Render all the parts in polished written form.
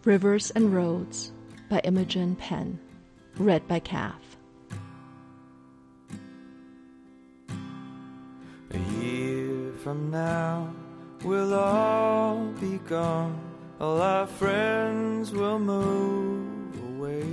Rivers and Roads by Imogen Penn. Read by Kath. A year from now, we'll all be gone. All our friends will move away.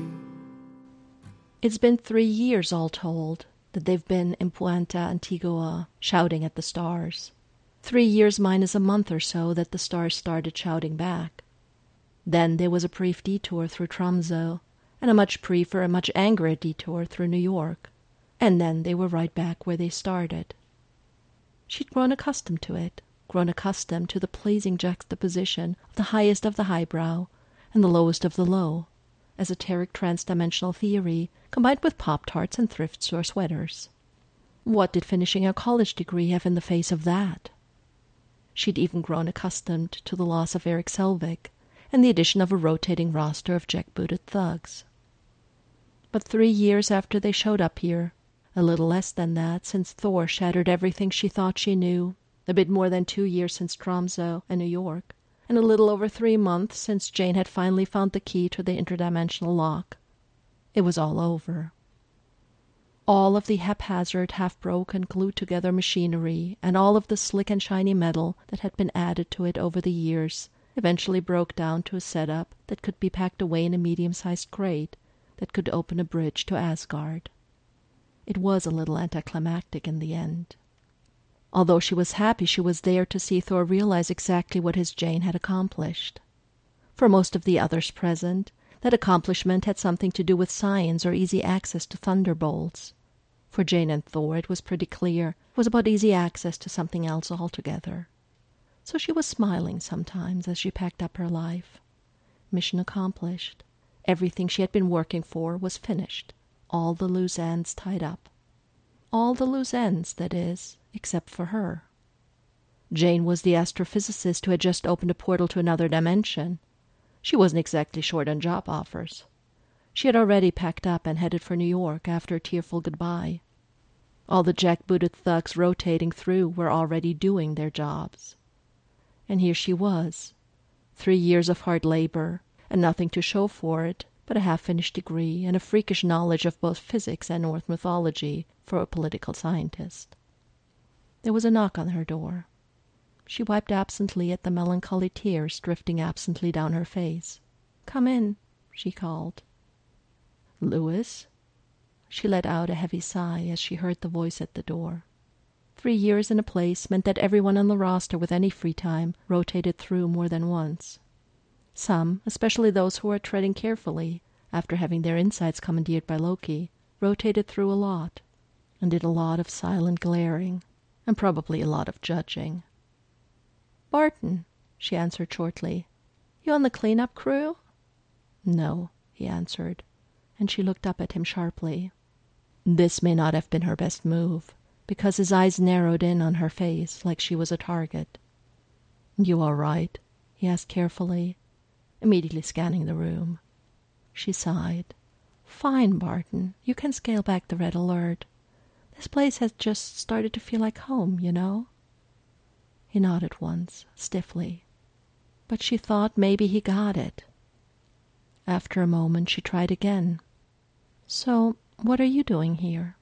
It's been 3 years, all told, that they've been in Puente Antigua, shouting at the stars. 3 years minus a month or so that the stars started shouting back. Then there was a brief detour through Tromsø, and a much briefer and much angrier detour through New York, and then they were right back where they started. She'd grown accustomed to it, grown accustomed to the pleasing juxtaposition of the highest of the highbrow and the lowest of the low, esoteric trans-dimensional theory combined with Pop-Tarts and thrift store sweaters. What did finishing a college degree have in the face of that? She'd even grown accustomed to the loss of Erik Selvig and the addition of a rotating roster of jackbooted thugs. But 3 years after they showed up here, a little less than that since Thor shattered everything she thought she knew, a bit more than 2 years since Tromsø and New York, and a little over 3 months since Jane had finally found the key to the interdimensional lock, it was all over. All of the haphazard, half-broken, glued-together machinery and all of the slick and shiny metal that had been added to it over the years eventually broke down to a setup that could be packed away in a medium-sized crate that could open a bridge to Asgard. It was a little anticlimactic in the end. Although she was happy she was there to see Thor realize exactly what his Jane had accomplished. For most of the others present, that accomplishment had something to do with science or easy access to thunderbolts. For Jane and Thor, it was pretty clear it was about easy access to something else altogether. So she was smiling sometimes as she packed up her life. Mission accomplished. Everything she had been working for was finished. All the loose ends tied up. All the loose ends, that is, except for her. Jane was the astrophysicist who had just opened a portal to another dimension. She wasn't exactly short on job offers. She had already packed up and headed for New York after a tearful goodbye. All the jackbooted thugs rotating through were already doing their jobs. And here she was, 3 years of hard labor, and nothing to show for it but a half-finished degree and a freakish knowledge of both physics and Norse mythology for a political scientist. There was a knock on her door. She wiped absently at the melancholy tears drifting absently down her face. "Come in," she called. "Louis?" She let out a heavy sigh as she heard the voice at the door. 3 years in a place meant that everyone on the roster with any free time rotated through more than once. Some, especially those who were treading carefully, after having their insides commandeered by Loki, rotated through a lot, and did a lot of silent glaring, and probably a lot of judging. "Barton," she answered shortly. "You on the cleanup crew?" "No," he answered, and she looked up at him sharply. This may not have been her best move, because his eyes narrowed in on her face like she was a target. "You all right?" he asked carefully, immediately scanning the room. She sighed. "Fine, Barton. You can scale back the red alert. This place has just started to feel like home, you know." He nodded once, stiffly. But she thought maybe he got it. After a moment, she tried again. "So, what are you doing here?"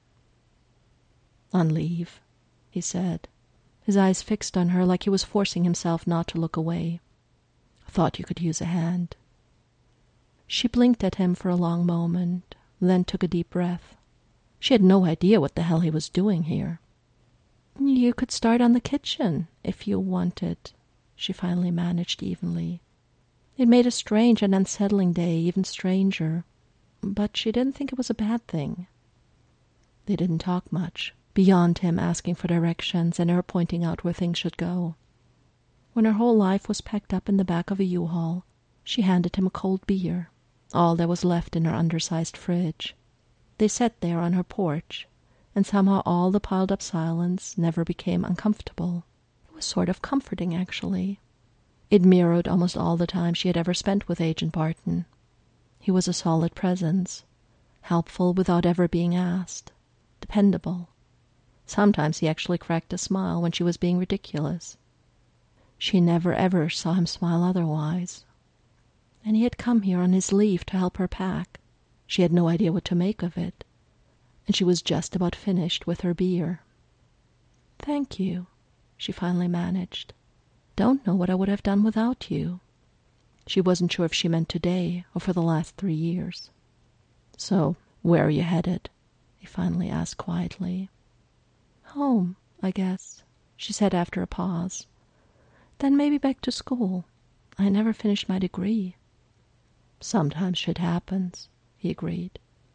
"On leave," he said, his eyes fixed on her like he was forcing himself not to look away. "Thought you could use a hand." She blinked at him for a long moment, then took a deep breath. She had no idea what the hell he was doing here. "You could start on the kitchen, if you wanted," she finally managed evenly. It made a strange and unsettling day even stranger, but she didn't think it was a bad thing. They didn't talk much, beyond him asking for directions and her pointing out where things should go. When her whole life was packed up in the back of a U-Haul, she handed him a cold beer, all that was left in her undersized fridge. They sat there on her porch, and somehow all the piled-up silence never became uncomfortable. It was sort of comforting, actually. It mirrored almost all the time she had ever spent with Agent Barton. He was a solid presence, helpful without ever being asked, dependable. Sometimes he actually cracked a smile when she was being ridiculous. She never ever saw him smile otherwise. and he had come here on his leave to help her pack. She had no idea what to make of it, and she was just about finished with her beer. "Thank you," she finally managed. "Don't know what I would have done without you." She wasn't sure if she meant today or for the last 3 years. "So, where are you headed?" he finally asked quietly. "Home, I guess," she said after a pause. "Then maybe back to school. I never finished my degree." "Sometimes shit happens," he agreed.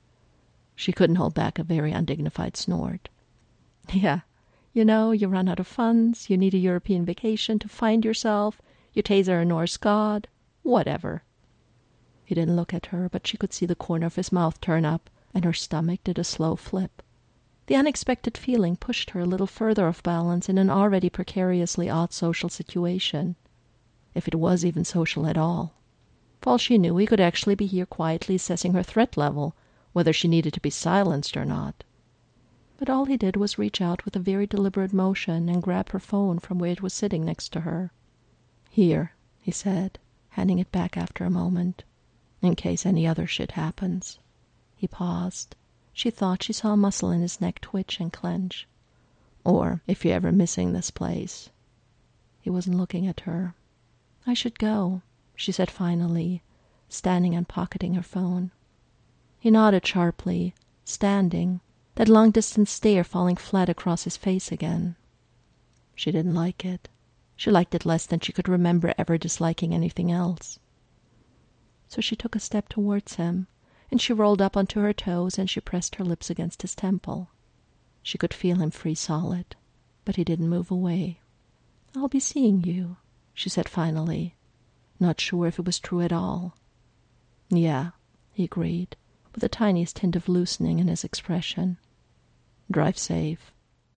She couldn't hold back a very undignified snort. "Yeah, you know, you run out of funds, you need a European vacation to find yourself, you taser a Norse god, whatever." He didn't look at her, but she could see the corner of his mouth turn up, and her stomach did a slow flip. The unexpected feeling pushed her a little further off balance in an already precariously odd social situation, if it was even social at all. For all she knew, he could actually be here quietly assessing her threat level, whether she needed to be silenced or not. But all he did was reach out with a very deliberate motion and grab her phone from where it was sitting next to her. "Here," he said, handing it back after a moment, "in case any other shit happens." He paused. She thought she saw a muscle in his neck twitch and clench. "Or if you're ever missing this place." He wasn't looking at her. "I should go," she said finally, standing and pocketing her phone. He nodded sharply, standing, that long-distance stare falling flat across his face again. She didn't like it. She liked it less than she could remember ever disliking anything else. So she took a step towards him, and she rolled up onto her toes and she pressed her lips against his temple. She could feel him freeze solid, but he didn't move away. "I'll be seeing you," she said finally, not sure if it was true at all. "Yeah," he agreed, with the tiniest hint of loosening in his expression. "Drive safe."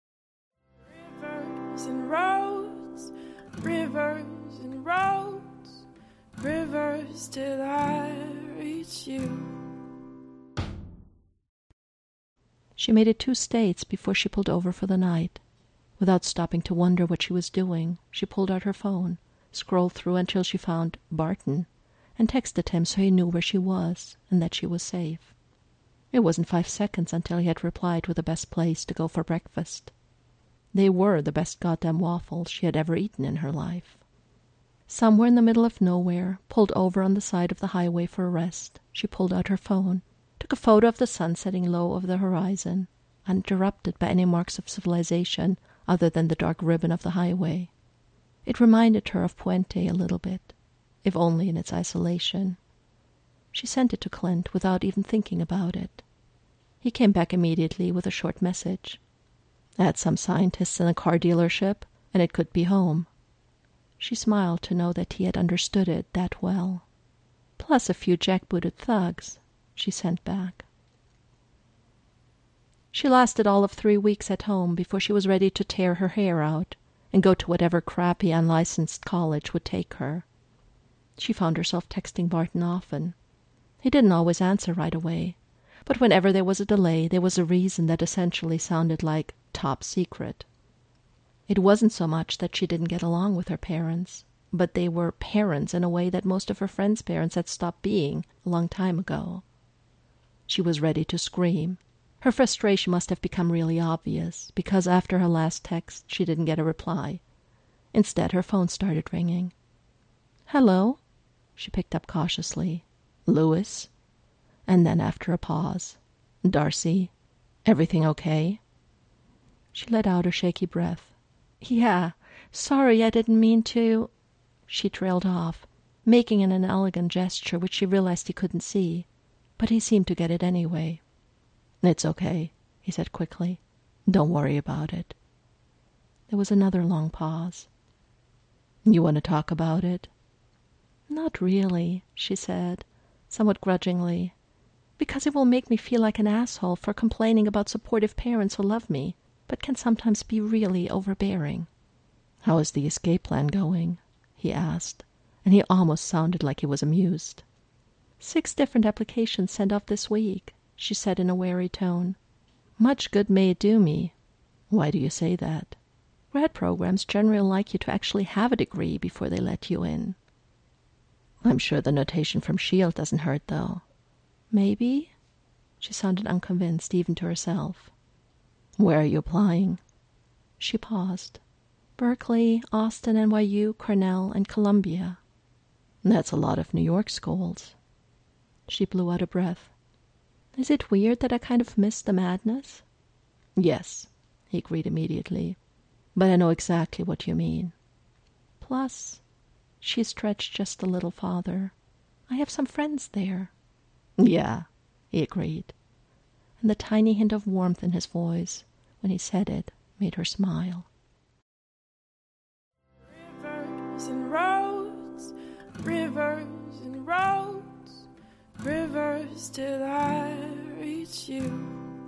Rivers and roads, rivers and roads, rivers till I reach you. She made it 2 states before she pulled over for the night. Without stopping to wonder what she was doing, she pulled out her phone, scrolled through until she found Barton, and texted him so he knew where she was and that she was safe. It wasn't 5 seconds until he had replied with the best place to go for breakfast. They were the best goddamn waffles she had ever eaten in her life. Somewhere in the middle of nowhere, pulled over on the side of the highway for a rest, she pulled out her phone, took a photo of the sun setting low over the horizon, uninterrupted by any marks of civilization other than the dark ribbon of the highway. It reminded her of Puente a little bit, if only in its isolation. She sent it to Clint without even thinking about it. He came back immediately with a short message. At some scientists in a car dealership, and it could be home. She smiled to know that he had understood it that well. Plus a few jackbooted thugs, she sent back. She lasted all of 3 weeks at home before she was ready to tear her hair out and go to whatever crappy unlicensed college would take her. She found herself texting Barton often. He didn't always answer right away, but whenever there was a delay, there was a reason that essentially sounded like top secret. It wasn't so much that she didn't get along with her parents, but they were parents in a way that most of her friends' parents had stopped being a long time ago. She was ready to scream. Her frustration must have become really obvious, because after her last text, she didn't get a reply. Instead, her phone started ringing. "Hello?" She picked up cautiously. "Louis?" And then after a pause, "Darcy? Everything okay?" She let out a shaky breath. "Yeah, sorry, I didn't mean to..." She trailed off, making an inelegant gesture which she realized he couldn't see, but he seemed to get it anyway. "It's okay," he said quickly. "Don't worry about it." There was another long pause. "You want to talk about it?" "Not really," she said, somewhat grudgingly, "because it will make me feel like an asshole for complaining about supportive parents who love me, but can sometimes be really overbearing." "How is the escape plan going?" he asked, and he almost sounded like he was amused. 6 different applications sent off this week," she said in a wary tone. "Much good may it do me." "Why do you say that?" "Grad programs generally like you to actually have a degree before they let you in." I'm sure the notation from S.H.I.E.L.D. doesn't hurt, though. Maybe? She sounded unconvinced, even to herself. Where are you applying? She paused. Berkeley, Austin, NYU, Cornell, and Columbia. That's a lot of New York schools. She blew out a breath. Is it weird that I kind of miss the madness? Yes, he agreed immediately. But I know exactly what you mean. Plus, she stretched just a little farther, I have some friends there. Yeah, he agreed. And the tiny hint of warmth in his voice when he said it made her smile. Rivers and roads, rivers and roads, rivers till I reach you.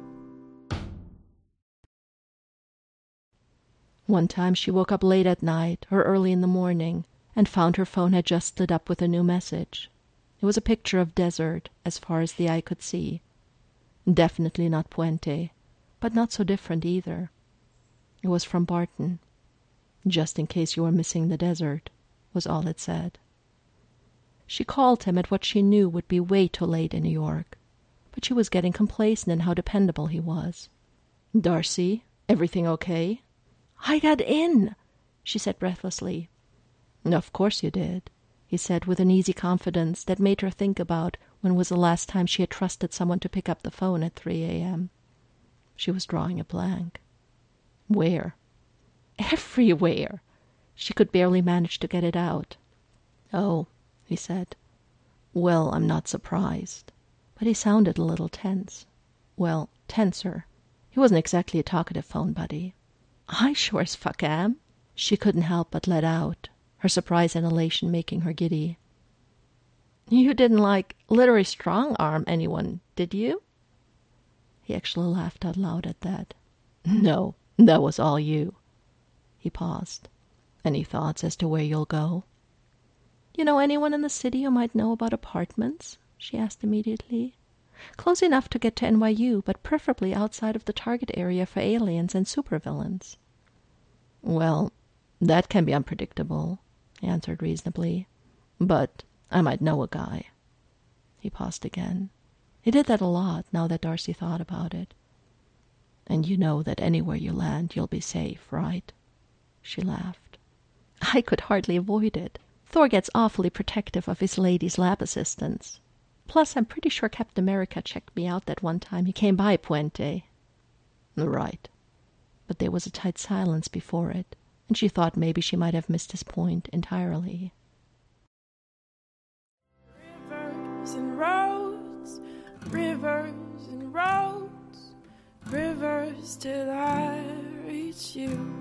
One time she woke up late at night or early in the morning and found her phone had just lit up with a new message. It was a picture of desert as far as the eye could see. Definitely not Puente, but not so different either. It was from Barton. Just in case you were missing the desert, was all it said. She called him at what she knew would be way too late in New York, but she was getting complacent in how dependable he was. Darcy, everything okay? I got in, she said breathlessly. Of course you did, he said with an easy confidence that made her think about when was the last time she had trusted someone to pick up the phone at 3 a.m. She was drawing a blank. Where? Everywhere. She could barely manage to get it out. Oh, he said. Well, I'm not surprised. But he sounded a little tense. Well, tenser. He wasn't exactly a talkative phone buddy. I sure as fuck am, she couldn't help but let out, her surprise and elation making her giddy. You didn't, literally strong-arm anyone, did you? He actually laughed out loud at that. No, that was all you. He paused. Any thoughts as to where you'll go? You know anyone in the city who might know about apartments? She asked immediately. Close enough to get to NYU, but preferably outside of the target area for aliens and supervillains. Well, that can be unpredictable, he answered reasonably. But I might know a guy. He paused again. He did that a lot, now that Darcy thought about it. And you know that anywhere you land, you'll be safe, right? She laughed. I could hardly avoid it. Thor gets awfully protective of his ladies' lab assistants. Plus, I'm pretty sure Captain America checked me out that one time he came by Puente. Right. But there was a tight silence before it, and she thought maybe she might have missed his point entirely. Rivers and roads, rivers and roads, rivers till I reach you.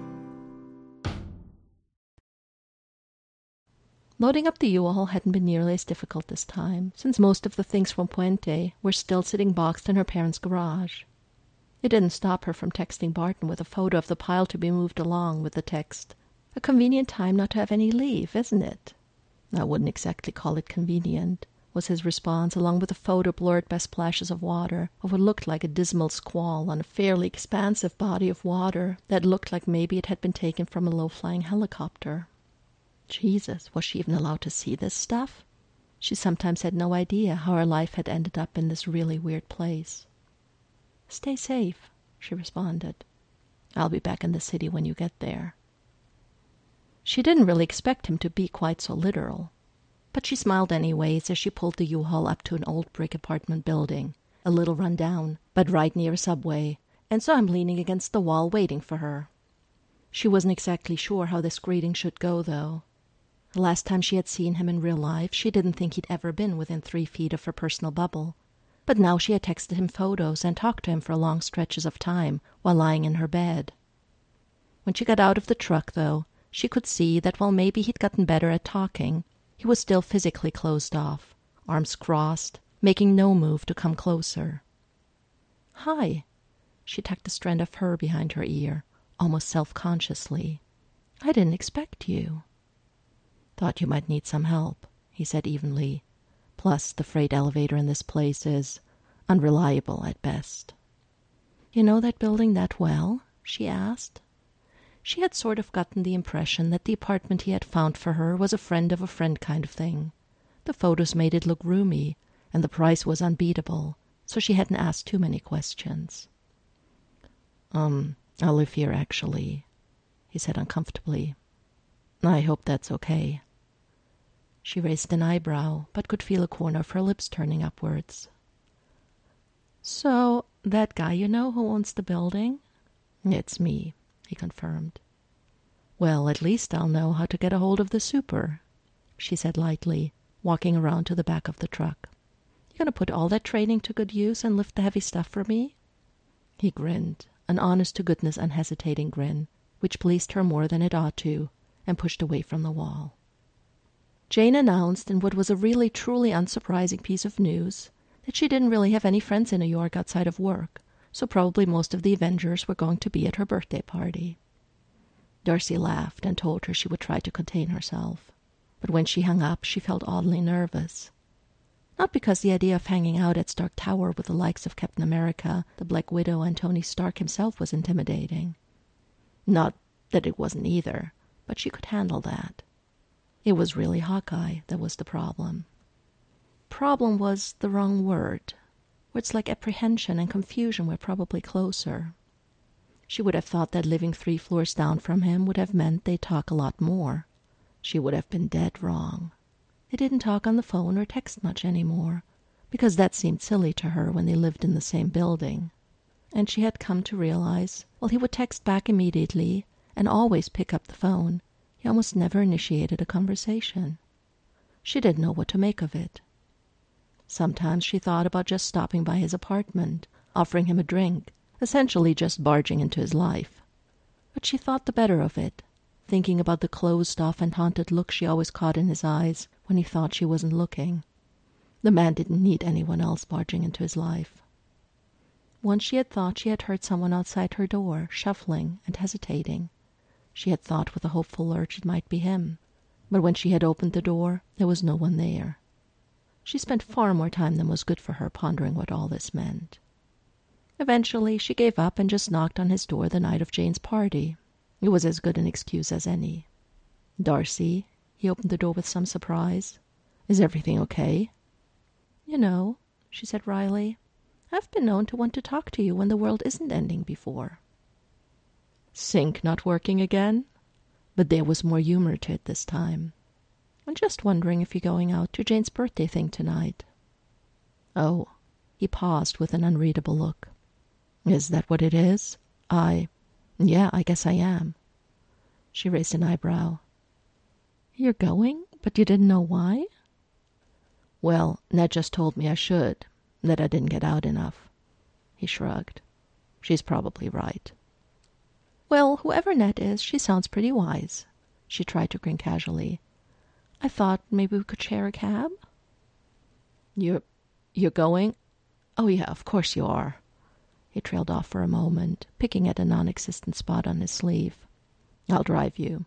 Loading up the U-Haul hadn't been nearly as difficult this time, since most of the things from Puente were still sitting boxed in her parents' garage. It didn't stop her from texting Barton with a photo of the pile to be moved along with the text, "A convenient time not to have any leave, isn't it?" I wouldn't exactly call it convenient, was his response, along with a photo blurred by splashes of water of what looked like a dismal squall on a fairly expansive body of water that looked like maybe it had been taken from a low-flying helicopter. Jesus, was she even allowed to see this stuff? She sometimes had no idea how her life had ended up in this really weird place. Stay safe, she responded. I'll be back in the city when you get there. She didn't really expect him to be quite so literal, but she smiled anyways as she pulled the U-Haul up to an old brick apartment building, a little run down, but right near a subway, and saw him leaning against the wall waiting for her. She wasn't exactly sure how this greeting should go, though. The last time she had seen him in real life, she didn't think he'd ever been within 3 feet of her personal bubble. But now she had texted him photos and talked to him for long stretches of time while lying in her bed. When she got out of the truck, though, she could see that while maybe he'd gotten better at talking, he was still physically closed off, arms crossed, making no move to come closer. Hi. She tucked a strand of fur behind her ear, almost self-consciously. I didn't expect you. Thought you might need some help, he said evenly. Plus, the freight elevator in this place is unreliable at best. You know that building that well? She asked. She had sort of gotten the impression that the apartment he had found for her was a friend of a friend kind of thing, The photos made it look roomy, and the price was unbeatable, so she hadn't asked too many questions. I live here, actually, he said uncomfortably. I hope that's okay. She raised an eyebrow, but could feel a corner of her lips turning upwards. So, that guy you know who owns the building? It's me, he confirmed. Well, at least I'll know how to get a hold of the super, she said lightly, walking around to the back of the truck. You gonna put all that training to good use and lift the heavy stuff for me? He grinned, an honest-to-goodness unhesitating grin, which pleased her more than it ought to, and pushed away from the wall. Jane announced, in what was a really truly unsurprising piece of news, that she didn't really have any friends in New York outside of work, so probably most of the Avengers were going to be at her birthday party. Darcy laughed and told her she would try to contain herself, but when she hung up she felt oddly nervous. Not because the idea of hanging out at Stark Tower with the likes of Captain America, the Black Widow, and Tony Stark himself was intimidating. Not that it wasn't either, but she could handle that. It was really Hawkeye that was the problem. Problem was the wrong word. Words like apprehension and confusion were probably closer. She would have thought that living 3 floors down from him would have meant they'd talk a lot more. She would have been dead wrong. They didn't talk on the phone or text much anymore, because that seemed silly to her when they lived in the same building. And she had come to realize, while he would text back immediately and always pick up the phone, he almost never initiated a conversation. She didn't know what to make of it. Sometimes she thought about just stopping by his apartment, offering him a drink, essentially just barging into his life. But she thought the better of it, thinking about the closed-off and haunted look she always caught in his eyes when he thought she wasn't looking. The man didn't need anyone else barging into his life. Once she had thought she had heard someone outside her door, shuffling and hesitating. She had thought with a hopeful urge it might be him, but when she had opened the door, there was no one there. She spent far more time than was good for her pondering what all this meant. Eventually, she gave up and just knocked on his door the night of Jane's party. It was as good an excuse as any. Darcy, he opened the door with some surprise. Is everything okay? You know, she said wryly, I've been known to want to talk to you when the world isn't ending before. Sync not working again? But there was more humor to it this time. I'm just wondering if you're going out to Jane's birthday thing tonight. Oh, he paused with an unreadable look. Is that what it is? Yeah, I guess I am. She raised an eyebrow. You're going, but you didn't know why? Well, Ned just told me I should, that I didn't get out enough. He shrugged. She's probably right. Well, whoever Ned is, she sounds pretty wise. She tried to grin casually. I thought maybe we could share a cab? You're going? Oh, yeah, of course you are. He trailed off for a moment, picking at a non-existent spot on his sleeve. I'll drive you.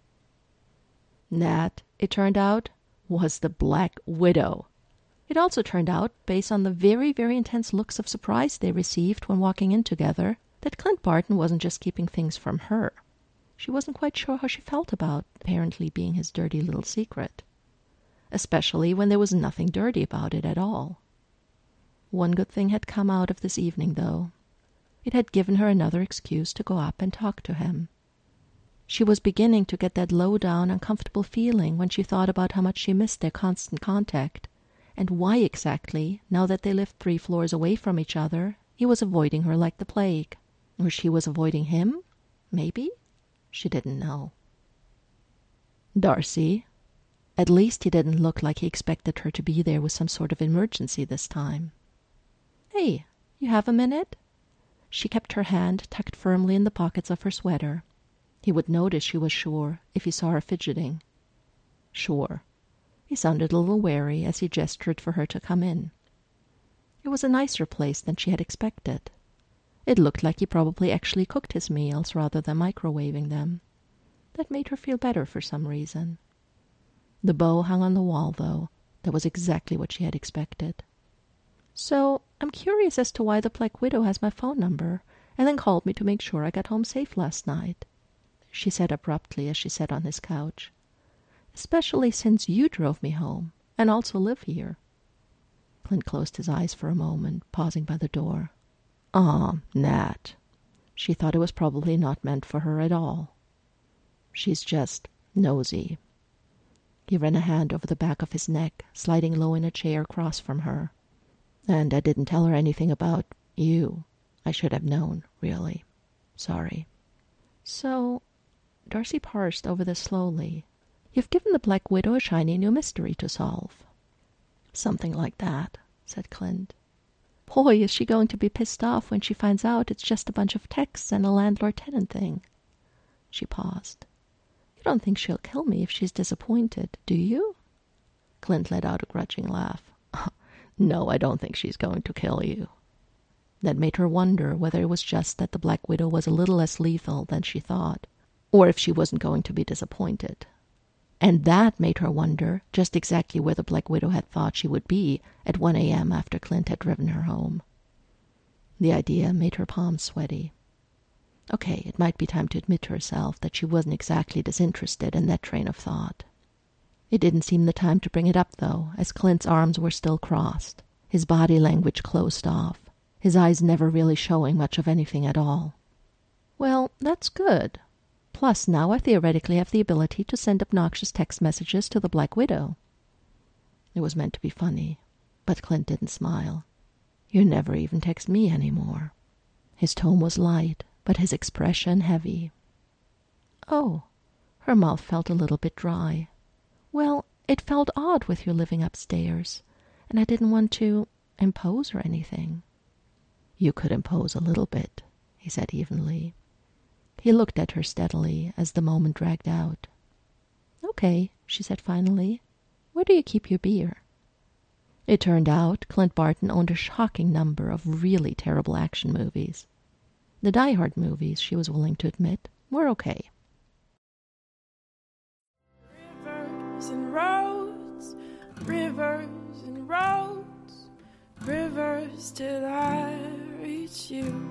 Nat, it turned out, was the Black Widow. It also turned out, based on the very, very intense looks of surprise they received when walking in together, that Clint Barton wasn't just keeping things from her. She wasn't quite sure how she felt about apparently being his dirty little secret, especially when there was nothing dirty about it at all. One good thing had come out of this evening, though. It had given her another excuse to go up and talk to him. She was beginning to get that low-down, uncomfortable feeling when she thought about how much she missed their constant contact, and why exactly, now that they lived 3 floors away from each other, he was avoiding her like the plague. Or she was avoiding him? Maybe? She didn't know. Darcy. At least he didn't look like he expected her to be there with some sort of emergency this time. Hey, you have a minute? She kept her hand tucked firmly in the pockets of her sweater. He would notice, she was sure, if he saw her fidgeting. Sure. He sounded a little wary as he gestured for her to come in. It was a nicer place than she had expected. It looked like he probably actually cooked his meals rather than microwaving them. That made her feel better for some reason. The bow hung on the wall, though. That was exactly what she had expected. So, I'm curious as to why the Black Widow has my phone number, and then called me to make sure I got home safe last night, she said abruptly as she sat on his couch. Especially since you drove me home. and also live here. Clint closed his eyes for a moment, pausing by the door. Nat. She thought it was probably not meant for her at all. She's just nosy. He ran a hand over the back of his neck, sliding low in a chair across from her. And I didn't tell her anything about you. I should have known, really. Sorry. So, Darcy parsed over this slowly. You've given the Black Widow a shiny new mystery to solve. Something like that, said Clint. Boy, is she going to be pissed off when she finds out it's just a bunch of texts and a landlord-tenant thing. She paused. You don't think she'll kill me if she's disappointed, do you? Clint let out a grudging laugh. No, I don't think she's going to kill you. That made her wonder whether it was just that the Black Widow was a little less lethal than she thought, or if she wasn't going to be disappointed. And that made her wonder just exactly where the Black Widow had thought she would be at 1 a.m. after Clint had driven her home. The idea made her palms sweaty. Okay, it might be time to admit to herself that she wasn't exactly disinterested in that train of thought. It didn't seem the time to bring it up, though, as Clint's arms were still crossed, his body language closed off, his eyes never really showing much of anything at all. Well, that's good. Plus, now I theoretically have the ability to send obnoxious text messages to the Black Widow. It was meant to be funny, but Clint didn't smile. You never even text me anymore. His tone was light, but his expression heavy. Oh, her mouth felt a little bit dry. Well, it felt odd with you living upstairs, and I didn't want to impose or anything. You could impose a little bit, he said evenly. He looked at her steadily as the moment dragged out. Okay, she said finally. Where do you keep your beer? It turned out Clint Barton owned a shocking number of really terrible action movies. The Die Hard movies, she was willing to admit, were okay. Rivers and roads, rivers and roads, rivers till I reach you.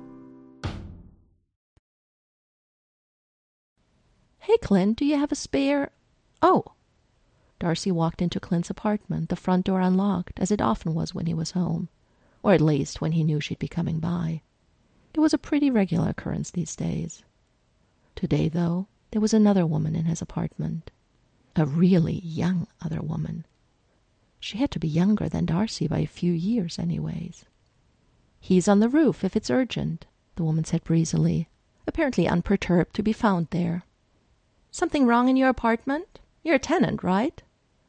Hey, Clint, do you have a spare... Oh! Darcy walked into Clint's apartment, the front door unlocked, as it often was when he was home, or at least when he knew she'd be coming by. It was a pretty regular occurrence these days. Today, though, there was another woman in his apartment. A really young other woman. She had to be younger than Darcy by a few years, anyways. He's on the roof if it's urgent, the woman said breezily, apparently unperturbed to be found there. Something wrong in your apartment? You're a tenant, right?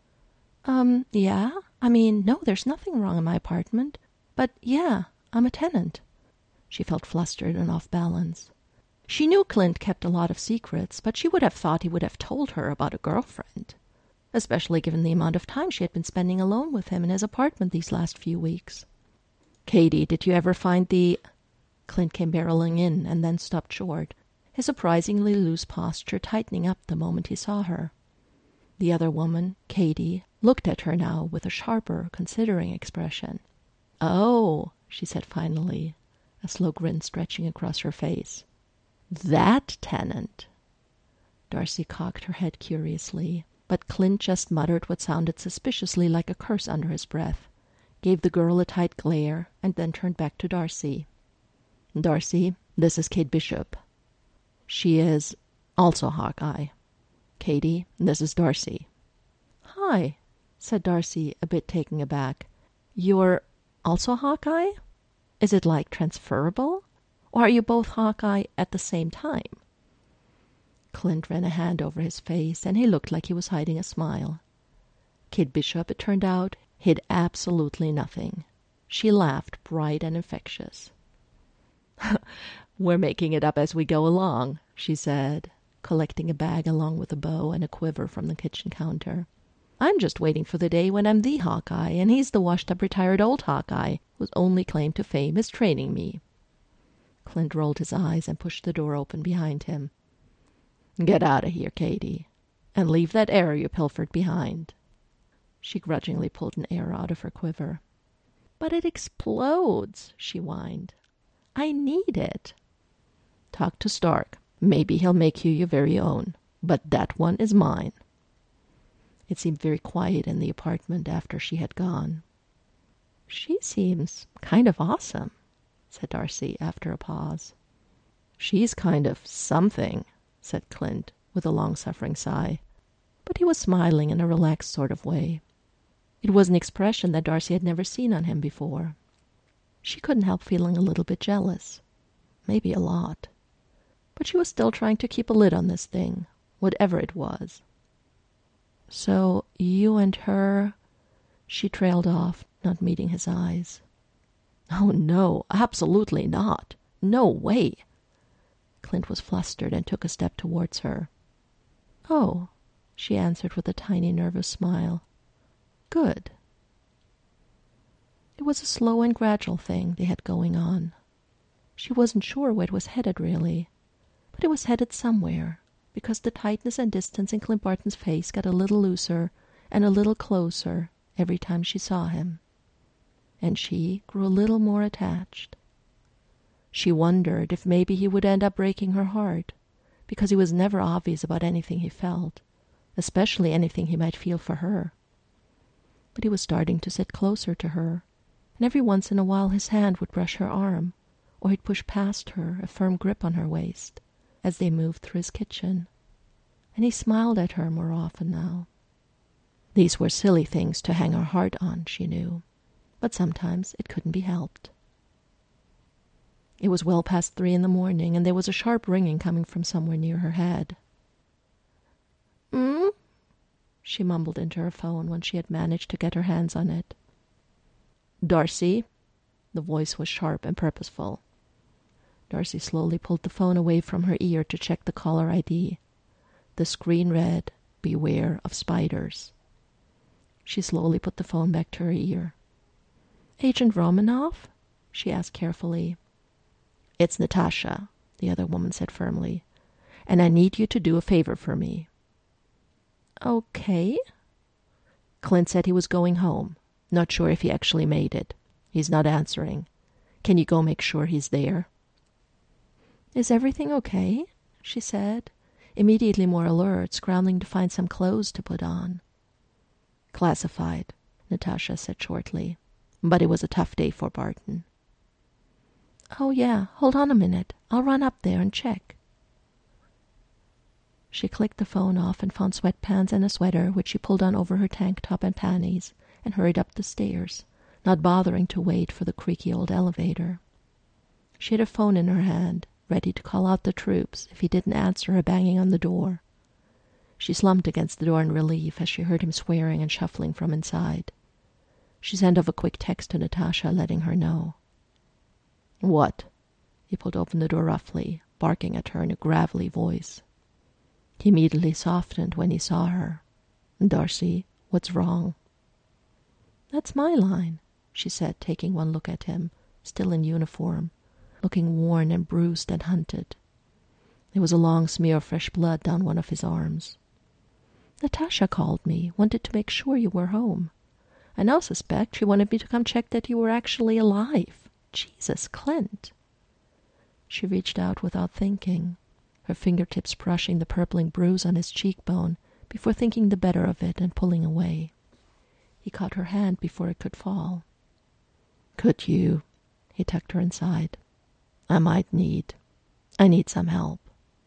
Yeah. I mean, no, there's nothing wrong in my apartment. But, yeah, I'm a tenant. She felt flustered and off balance. She knew Clint kept a lot of secrets, but she would have thought he would have told her about a girlfriend, especially given the amount of time she had been spending alone with him in his apartment these last few weeks. Katie, did you ever find the... Clint came barreling in and then stopped short, his surprisingly loose posture tightening up the moment he saw her. The other woman, Katie, looked at her now with a sharper, considering expression. Oh, she said finally, a slow grin stretching across her face. That tenant. Darcy cocked her head curiously, but Clint just muttered what sounded suspiciously like a curse under his breath, gave the girl a tight glare, and then turned back to Darcy. Darcy, this is Kate Bishop. She is also Hawkeye. Katie, this is Darcy. Hi, said Darcy, a bit taken aback. You're also Hawkeye? Is it like transferable? Or are you both Hawkeye at the same time? Clint ran a hand over his face, and he looked like he was hiding a smile. Kate Bishop, it turned out, hid absolutely nothing. She laughed, bright and infectious. We're making it up as we go along, she said, collecting a bag along with a bow and a quiver from the kitchen counter. I'm just waiting for the day when I'm the Hawkeye, and he's the washed-up retired old Hawkeye whose only claim to fame is training me. Clint rolled his eyes and pushed the door open behind him. Get out of here, Katie, and leave that arrow you pilfered behind. She grudgingly pulled an arrow out of her quiver. But it explodes, she whined. I need it. Talk to Stark. Maybe he'll make you your very own, but that one is mine. It seemed very quiet in the apartment after she had gone. "She seems kind of awesome," said Darcy after a pause. "She's kind of something," said Clint, with a long-suffering sigh. But he was smiling in a relaxed sort of way. It was an expression that Darcy had never seen on him before. She couldn't help feeling a little bit jealous. Maybe a lot. But she was still trying to keep a lid on this thing, whatever it was. "So you and her—" she trailed off, not meeting his eyes. "Oh, no, absolutely not. No way." Clint was flustered and took a step towards her. "Oh," she answered with a tiny nervous smile. "Good." It was a slow and gradual thing they had going on. She wasn't sure where it was headed, really. But it was headed somewhere, because the tightness and distance in Clint Barton's face got a little looser and a little closer every time she saw him. And she grew a little more attached. She wondered if maybe he would end up breaking her heart, because he was never obvious about anything he felt, especially anything he might feel for her. But he was starting to sit closer to her, and every once in a while his hand would brush her arm, or he'd push past her, a firm grip on her waist, as they moved through his kitchen. And he smiled at her more often now. These were silly things to hang her heart on, she knew, but sometimes it couldn't be helped. It was well past 3 in the morning, and there was a sharp ringing coming from somewhere near her head. She mumbled into her phone when she had managed to get her hands on it. "Darcy?" The voice was sharp and purposeful. Darcy slowly pulled the phone away from her ear to check the caller ID. The screen read, "Beware of spiders." She slowly put the phone back to her ear. "Agent Romanoff?" she asked carefully. "It's Natasha," the other woman said firmly, "and I need you to do a favor for me." "Okay." "Clint said he was going home. Not sure if he actually made it. He's not answering. Can you go make sure he's there?" "Is everything okay?" she said, immediately more alert, scrambling to find some clothes to put on. "Classified," Natasha said shortly. "But it was a tough day for Barton." "Oh, yeah, hold on a minute. I'll run up there and check." She clicked the phone off and found sweatpants and a sweater, which she pulled on over her tank top and panties, and hurried up the stairs, not bothering to wait for the creaky old elevator. She had a phone in her hand, ready to call out the troops if he didn't answer her banging on the door. She slumped against the door in relief as she heard him swearing and shuffling from inside. She sent off a quick text to Natasha, letting her know. "What?" He pulled open the door roughly, barking at her in a gravelly voice. He immediately softened when he saw her. "Darcy, what's wrong?" "That's my line," she said, taking one look at him, still in uniform, looking worn and bruised and hunted. There was a long smear of fresh blood down one of his arms. "Natasha called me, wanted to make sure you were home. I now suspect she wanted me to come check that you were actually alive. Jesus, Clint." She reached out without thinking, her fingertips brushing the purpling bruise on his cheekbone before thinking the better of it and pulling away. He caught her hand before it could fall. "Could you?" He tucked her inside. I need some help."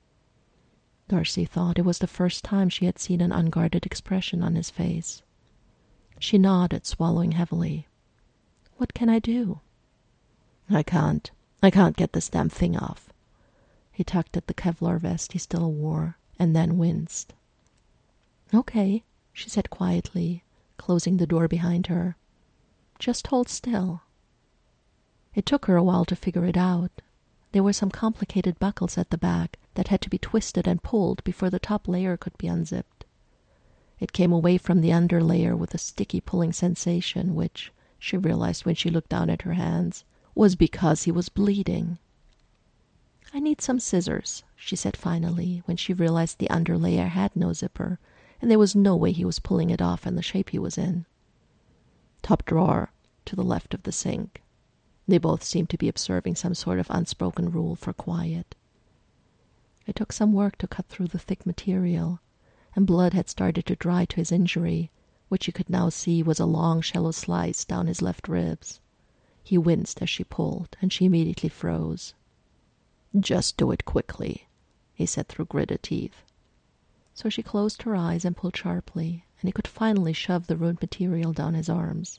Darcy thought it was the first time she had seen an unguarded expression on his face. She nodded, swallowing heavily. "What can I do?" I can't get this damn thing off." He tugged at the Kevlar vest he still wore, and then winced. "Okay," she said quietly, closing the door behind her. "Just hold still." It took her a while to figure it out. There were some complicated buckles at the back that had to be twisted and pulled before the top layer could be unzipped. It came away from the under layer with a sticky pulling sensation, which, she realized when she looked down at her hands, was because he was bleeding. "I need some scissors," she said finally, when she realized the under layer had no zipper, and there was no way he was pulling it off in the shape he was in. "Top drawer, to the left of the sink." They both seemed to be observing some sort of unspoken rule for quiet. It took some work to cut through the thick material, and blood had started to dry to his injury, which he could now see was a long, shallow slice down his left ribs. He winced as she pulled, and she immediately froze. "Just do it quickly," he said through gritted teeth. So she closed her eyes and pulled sharply, and he could finally shove the ruined material down his arms.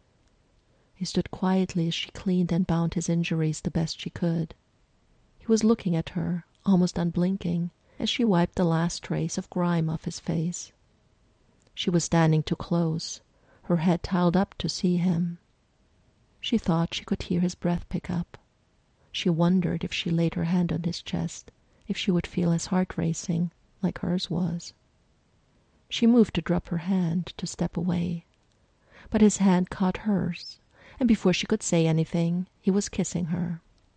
He stood quietly as she cleaned and bound his injuries the best she could. He was looking at her, almost unblinking, as she wiped the last trace of grime off his face. She was standing too close, her head tiled up to see him. She thought she could hear his breath pick up. She wondered if she laid her hand on his chest, if she would feel his heart racing, like hers was. She moved to drop her hand, to step away. But his hand caught hers, and before she could say anything, he was kissing her.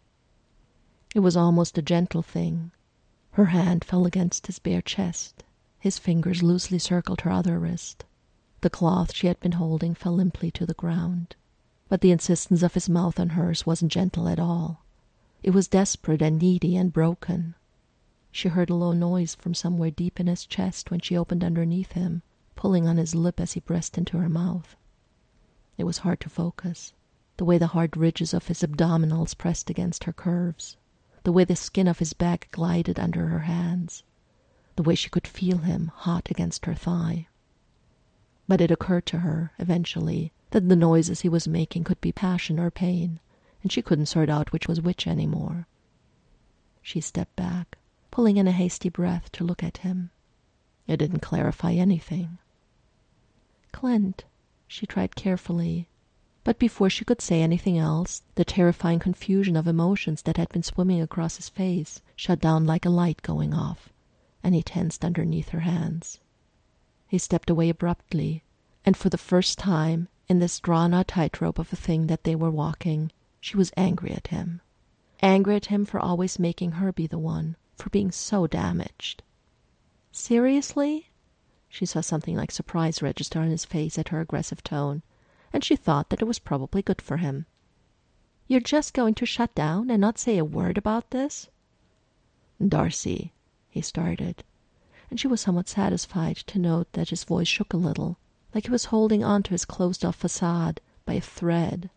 It was almost a gentle thing. Her hand fell against his bare chest. His fingers loosely circled her other wrist. The cloth she had been holding fell limply to the ground. But the insistence of his mouth on hers wasn't gentle at all. It was desperate and needy and broken. She heard a low noise from somewhere deep in his chest when she opened underneath him, pulling on his lip as he pressed into her mouth. It was hard to focus, the way the hard ridges of his abdominals pressed against her curves, the way the skin of his back glided under her hands, the way she could feel him hot against her thigh. But it occurred to her, eventually, that the noises he was making could be passion or pain, and she couldn't sort out which was which anymore. She stepped back, pulling in a hasty breath to look at him. It didn't clarify anything. "Clint," she tried carefully, but before she could say anything else, the terrifying confusion of emotions that had been swimming across his face shut down like a light going off, and he tensed underneath her hands. He stepped away abruptly, and for the first time, in this drawn-out tightrope of a thing that they were walking, she was angry at him. Angry at him for always making her be the one, for being so damaged. "Seriously?" She saw something like surprise register on his face at her aggressive tone, and she thought that it was probably good for him. "You're just going to shut down and not say a word about this?" "Darcy," he started, and she was somewhat satisfied to note that his voice shook a little, like he was holding on to his closed-off facade by a thread.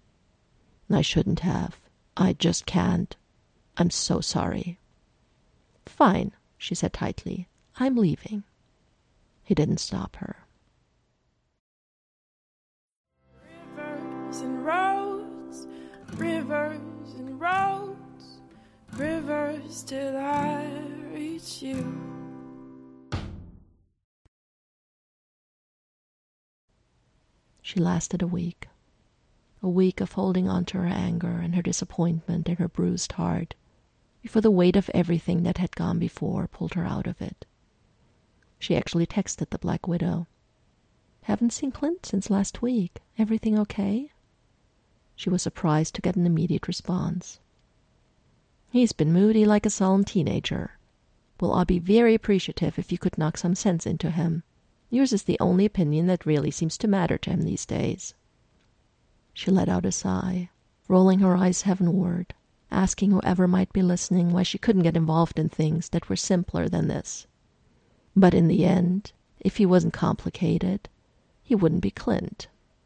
"I shouldn't have. I just can't. I'm so sorry." "Fine," she said tightly. "I'm leaving." He didn't stop her. Rivers and roads, rivers and roads, rivers till I reach you. She lasted a week of holding on to her anger and her disappointment and her bruised heart, before the weight of everything that had gone before pulled her out of it. She actually texted the Black Widow. "Haven't seen Clint since last week. Everything okay?" She was surprised to get an immediate response. "He's been moody like a sullen teenager. Well, I'll be very appreciative if you could knock some sense into him. Yours is the only opinion that really seems to matter to him these days." She let out a sigh, rolling her eyes heavenward, asking whoever might be listening why she couldn't get involved in things that were simpler than this. But in the end, if he wasn't complicated, he wouldn't be Clint.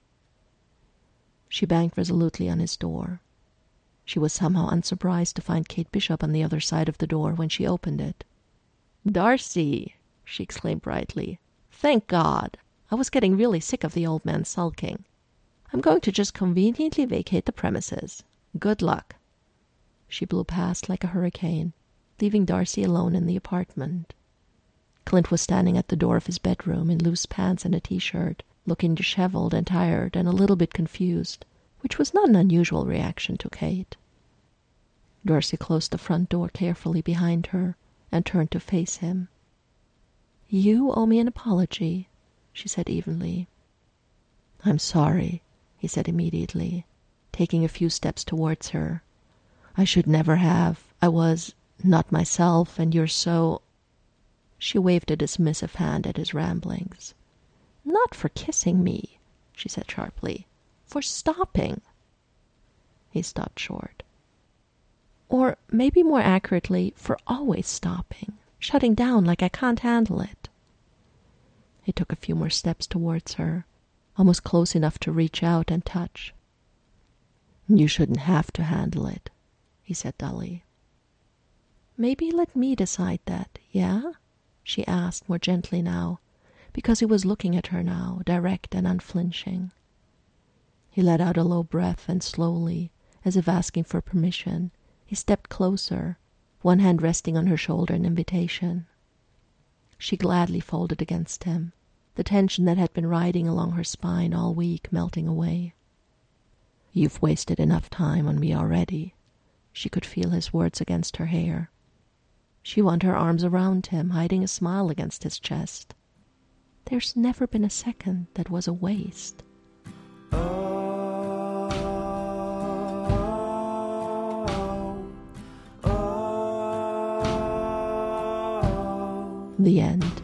She banged resolutely on his door. She was somehow unsurprised to find Kate Bishop on the other side of the door when she opened it. "Darcy!" she exclaimed brightly. "Thank God! I was getting really sick of the old man sulking. I'm going to just conveniently vacate the premises. Good luck." She blew past like a hurricane, leaving Darcy alone in the apartment. Clint was standing at the door of his bedroom in loose pants and a t-shirt, looking disheveled and tired and a little bit confused, which was not an unusual reaction to Kate. Darcy closed the front door carefully behind her and turned to face him. "You owe me an apology," she said evenly. "I'm sorry," he said immediately, taking a few steps towards her. "I should never have. I was not myself, and you're so—" She waved a dismissive hand at his ramblings. "Not for kissing me," she said sharply. "For stopping." He stopped short. "Or maybe more accurately, for always stopping, shutting down like I can't handle it." He took a few more steps towards her, almost close enough to reach out and touch. You shouldn't have to handle it, he said dully. Maybe let me decide that, yeah? She asked more gently now, because he was looking at her now, direct and unflinching. He let out a low breath and slowly, as if asking for permission, he stepped closer, one hand resting on her shoulder in invitation. She gladly folded against him, the tension that had been riding along her spine all week melting away. You've wasted enough time on me already. She could feel his words against her hair. She wound her arms around him, hiding a smile against his chest. There's never been a second that was a waste. The end.